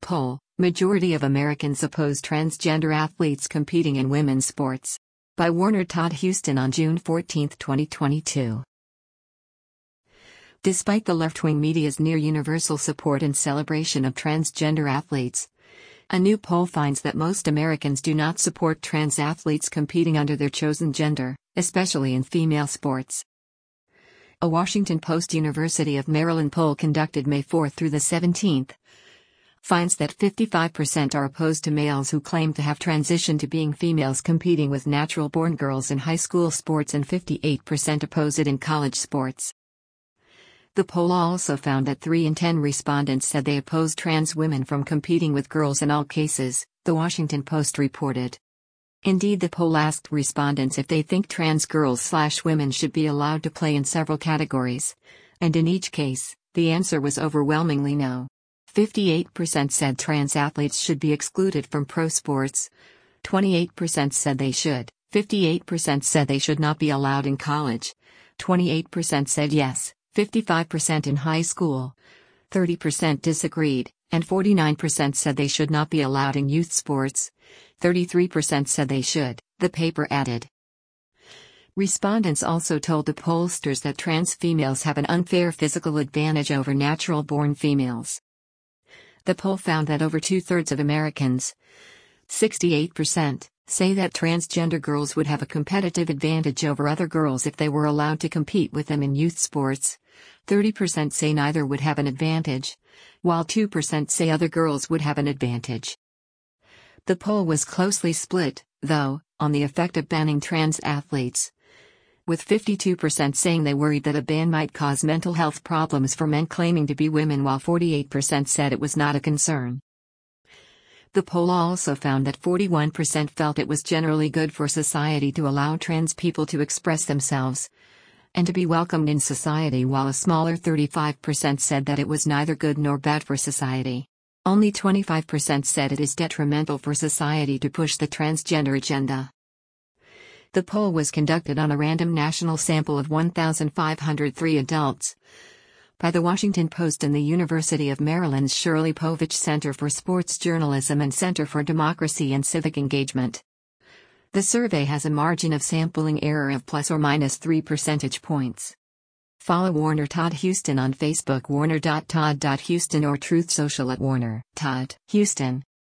Poll: Majority of Americans oppose transgender athletes competing in women's sports. By Warner Todd Huston on June 14, 2022. Despite the left-wing media's near-universal support and celebration of transgender athletes, a new poll finds that most Americans do not support trans athletes competing under their chosen gender, especially in female sports. A Washington Post University of Maryland poll conducted May 4 through the 17th finds that 55% are opposed to males who claim to have transitioned to being females competing with natural-born girls in high school sports, and 58% oppose it in college sports. The poll also found that 3 in 10 respondents said they oppose trans women from competing with girls in all cases, the Washington Post reported. Indeed, the poll asked respondents if they think trans girls/women should be allowed to play in several categories, and in each case, the answer was overwhelmingly no. 58% said trans athletes should be excluded from pro sports, 28% said they should, 58% said they should not be allowed in college, 28% said yes, 55% in high school, 30% disagreed, and 49% said they should not be allowed in youth sports, 33% said they should, the paper added. Respondents also told the pollsters that trans females have an unfair physical advantage over natural-born females. The poll found that over 2/3 of Americans, 68%, say that transgender girls would have a competitive advantage over other girls if they were allowed to compete with them in youth sports, 30% say neither would have an advantage, while 2% say other girls would have an advantage. The poll was closely split, though, on the effect of banning trans athletes, with 52% saying they worried that a ban might cause mental health problems for men claiming to be women, while 48% said it was not a concern. The poll also found that 41% felt it was generally good for society to allow trans people to express themselves and to be welcomed in society, while a smaller 35% said that it was neither good nor bad for society. Only 25% said it is detrimental for society to push the transgender agenda. The poll was conducted on a random national sample of 1,503 adults by the Washington Post and the University of Maryland's Shirley Povich Center for Sports Journalism and Center for Democracy and Civic Engagement. The survey has a margin of sampling error of plus or minus 3 percentage points. Follow Warner Todd Huston on Facebook, warner.todd.huston, or Truth Social @Warner Todd Huston.